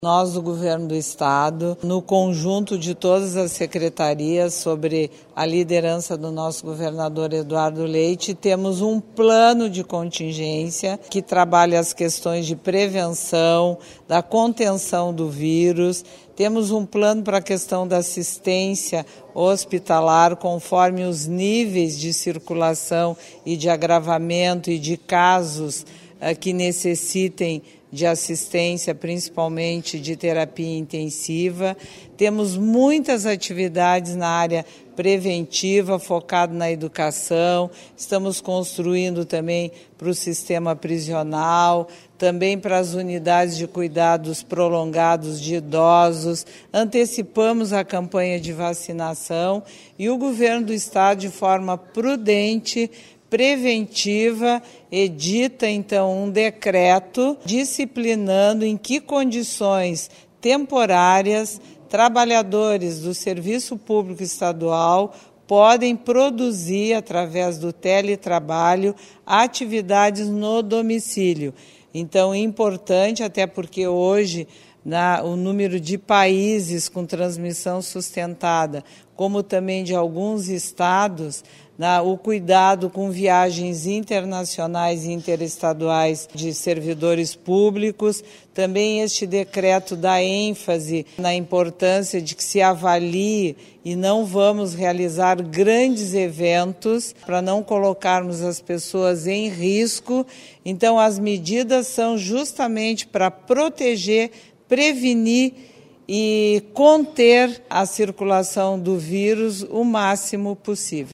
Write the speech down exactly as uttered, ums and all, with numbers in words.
Nós do Governo do Estado, no conjunto de todas as secretarias, sobre a liderança do nosso governador Eduardo Leite, temos um plano de contingência que trabalha as questões de prevenção, da contenção do vírus. Temos um plano para a questão da assistência hospitalar, conforme os níveis de circulação e de agravamento e de casos eh, que necessitem de assistência, principalmente de terapia intensiva. Temos muitas atividades na área preventiva, focado na educação. Estamos construindo também para o sistema prisional, também para as unidades de cuidados prolongados de idosos. Antecipamos a campanha de vacinação e o governo do Estado, de forma prudente, preventiva, edita então um decreto disciplinando em que condições temporárias trabalhadores do Serviço Público Estadual podem produzir, através do teletrabalho, atividades no domicílio. Então, é importante, até porque hoje Na, o número de países com transmissão sustentada, como também de alguns estados, na, o cuidado com viagens internacionais e interestaduais de servidores públicos. Também este decreto dá ênfase na importância de que se avalie e não vamos realizar grandes eventos para não colocarmos as pessoas em risco. Então, as medidas são justamente para proteger, prevenir e conter a circulação do vírus o máximo possível.